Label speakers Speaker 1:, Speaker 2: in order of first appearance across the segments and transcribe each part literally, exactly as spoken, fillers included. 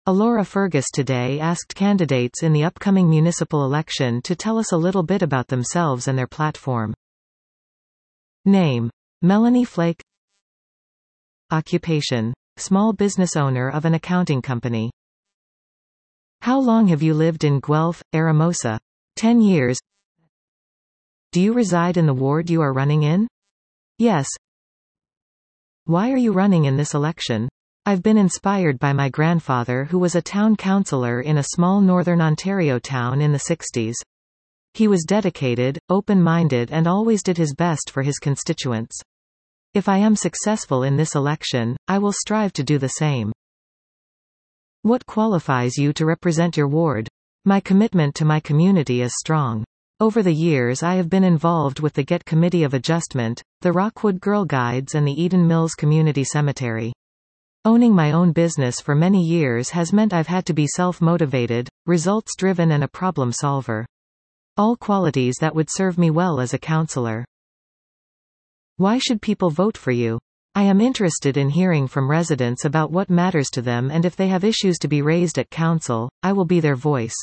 Speaker 1: Alora Fergus today asked candidates in the upcoming municipal election to tell us a little bit about themselves and their platform. Name: Melanie Flake. Occupation: small business owner of an accounting company. How long have you lived in Guelph, Eramosa? ten years. Do you reside in the ward you are running in? Yes. Why are you running in this election? I've been inspired by my grandfather, who was a town councillor in a small northern Ontario town in the sixties. He was dedicated, open-minded and always did his best for his constituents. If I am successful in this election, I will strive to do the same. What qualifies you to represent your ward? My commitment to my community is strong. Over the years I have been involved with the Get Committee of Adjustment, the Rockwood Girl Guides and the Eden Mills Community Cemetery. Owning my own business for many years has meant I've had to be self-motivated, results-driven and a problem solver. All qualities that would serve me well as a councillor. Why should people vote for you? I am interested in hearing from residents about what matters to them, and if they have issues to be raised at council, I will be their voice.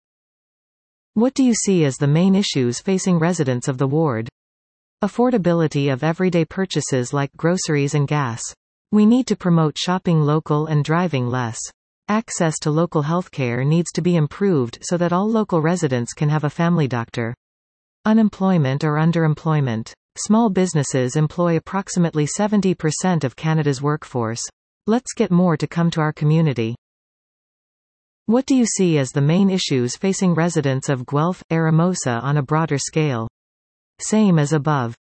Speaker 1: What do you see as the main issues facing residents of the ward? Affordability of everyday purchases like groceries and gas. We need to promote shopping local and driving less. Access to local healthcare needs to be improved so that all local residents can have a family doctor. Unemployment or underemployment. Small businesses employ approximately seventy percent of Canada's workforce. Let's get more to come to our community. What do you see as the main issues facing residents of Guelph, Eramosa on a broader scale? Same as above.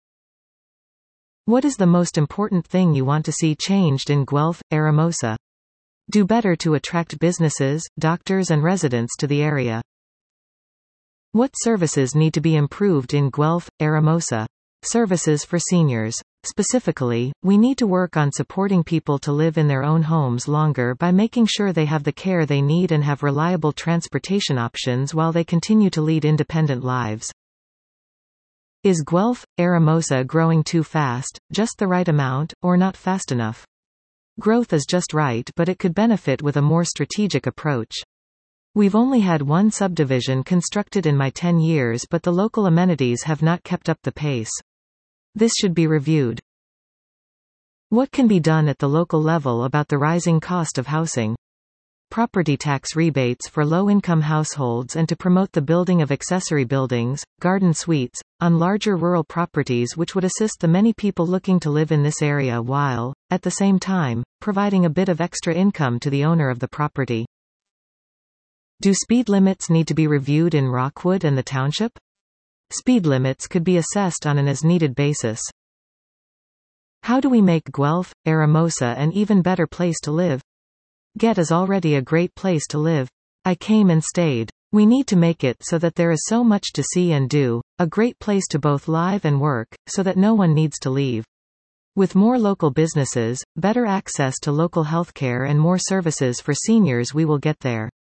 Speaker 1: What is the most important thing you want to see changed in Guelph, Eramosa? Do better to attract businesses, doctors and residents to the area. What services need to be improved in Guelph, Eramosa? Services for seniors. Specifically, we need to work on supporting people to live in their own homes longer by making sure they have the care they need and have reliable transportation options while they continue to lead independent lives. Is Guelph, Eramosa growing too fast, just the right amount, or not fast enough? Growth is just right, but it could benefit with a more strategic approach. We've only had one subdivision constructed in my ten years, but the local amenities have not kept up the pace. This should be reviewed. What can be done at the local level about the rising cost of housing? Property tax rebates for low-income households and to promote the building of accessory buildings, garden suites, on larger rural properties, which would assist the many people looking to live in this area while, at the same time, providing a bit of extra income to the owner of the property. Do speed limits need to be reviewed in Rockwood and the township? Speed limits could be assessed on an as-needed basis. How do we make Guelph, Eramosa an even better place to live? Get is already a great place to live. I came and stayed. We need to make it so that there is so much to see and do, a great place to both live and work, so that no one needs to leave. With more local businesses, better access to local healthcare and more services for seniors, we will get there.